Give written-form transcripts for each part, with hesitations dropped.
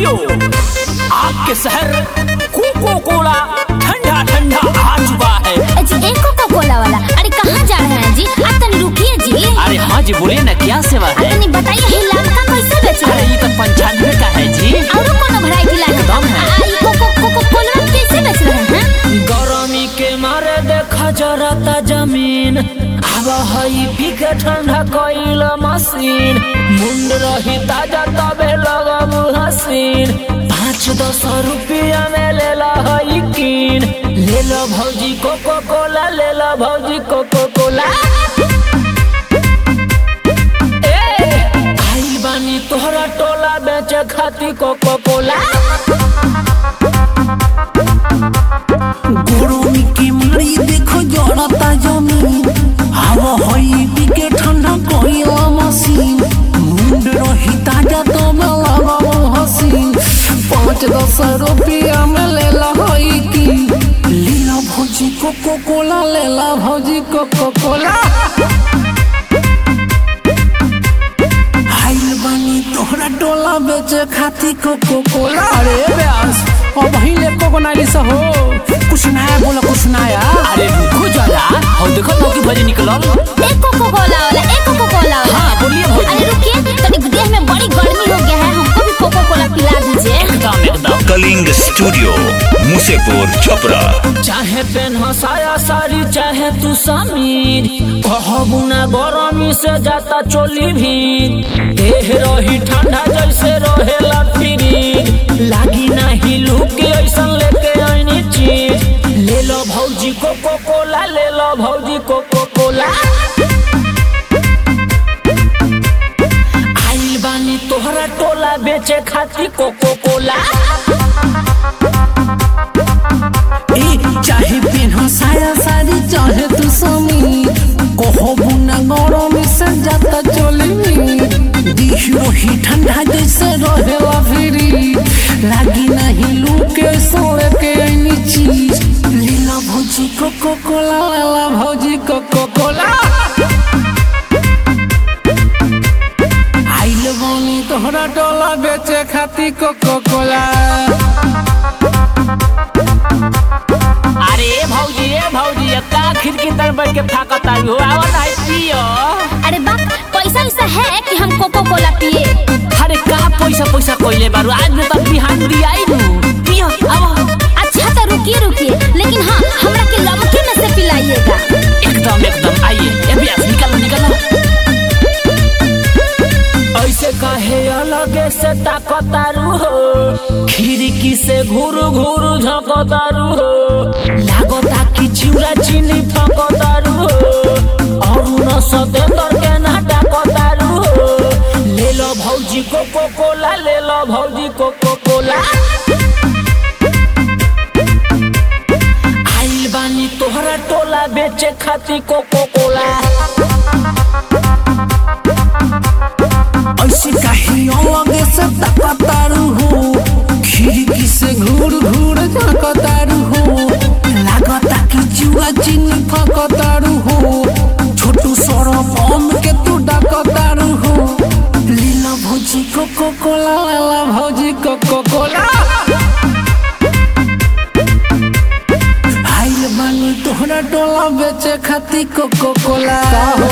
भाइयों, आपके शहर कोको कोला ठंडा ठंडा आ चुका है। एक कोको कोला वाला, अरे कहाँ जा रहे हैं जी? आप तनी रुकिए जी। अरे हाँ जी, बोलिए ना, क्या सेवा है? तनी बताइए, हिलाम का कैसे बेच रहे हैं? अरे ये तो 95 का है जी। और कोनो वैरायटी लाके दाम है। कोको कोला कैसे बेच रहे हैं? गरमी के मारे देखा जरता जमीन, हवा हई पी के ठंडा कइल मशीन, मुंड रही ताजा तबे लगब हसीन, 5-10 रुपया में लेला हई कीन, ले लो भौजी कोको कोला, ले लो भौजी कोको कोला। आइल बानी तोहरा टोला बेचे खाती कोको कोला। गरमी की मारी देखो जड़ता जमीन, हवा हई पीके ठंडा कइला मशीन, मुंड रही ताजा तो में लगाओ हसीन, 5-10 रुपया में लेला हई की, लीला भौजी कोको कोला, लेला भौजी कोको कोला। आइल बानी तोहरा टोला बेचे खाती कोको कोला। अरे व्यास, अब ही ले कोको नाली से हो, कुछ नया बोला, कुछ नया। अरे रुको जरा, और देखो तो की भजी निकलल। एक कोको कोला वाला, एक कोको कोला वाला। हाँ बोलिए भौजी। अरे रुकिए, तनी देह में बड़ी गर्मी हो गया है, हमको भी कोको कोला पिला दीजिए। एकदम एकदम। कलिंग स्टूडियो मुसेपुर छपरा। चाहे पेन साया साड़ी, चाहे तू समीर, कहबू ना गरमी से जाता चोली भी, देह रही ठंडा जैसे रहेला फ्रीज, लागी नहीं लूक ऐसा लेके आईनी चीज, ले लो भौजी कोको कोला, ले लो भौजी कोको कोला। आइल बानी तोहरा टोला बेचे खाती कोको कोला। चाहे पेन साया साड़ी, चाहे तू समीर, कहबू ना गरमी से जाता चोली, दिह रही ठंडा जैसे रहेला फ्री, लागी नहीं लूके सोए के ऐनी चीज, लीला भौजी कोको कोला, लीला भौजी कोको कोला। आइल बानी तोहरा टोला बेचे खाती कोको कोला। अरे भौजी का खिड़की तर बैठ के फाकत आई हो, आवा ना पियो। अरे बाप, पैसा ऐसा है कि हम कोको कोला पिए? अरे का पैसा कोइले बारू, आज में तक बिहान दियाई नु पियो, आवा। अच्छा तो रुकिए, लेकिन हाँ, हमरा के लमकी में से पिलाइएगा। एकदम आइए, ये भी निकलो। ऐसे काहे अलगे से ताकतारू हो, खिड़की से घूर झकतारू हो, लागता कि चिउरा चीनी फकतारू हो, और न सतेंदर के नाटा कतारू हो, ले लो भौजी कोको कोला, ले लो भौजी कोको कोला। आइल बानी तोहरा टोला बेचे खाती कोको कोला। ऐसे काहे अलगे से ताकतारू हो, खिड़की से घूर झाकतारू हो, लागता कि जुआ चीनी फकतारू हो, छोटू सरपम के तू डाकतारू हो, लीला भौजी कोको कोला, लीला भौजी कोको कोला। आइल बानी तोहरा टोला बेचे खाती कोको कोला।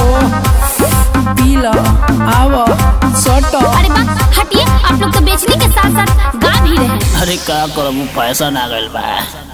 पीला आवा सटो। अरे बाप, हटिए, आप लोग तो बेचने के साथ साथ गा भी रहे हैं। अरे का करबू, पैसा ना गइल बा।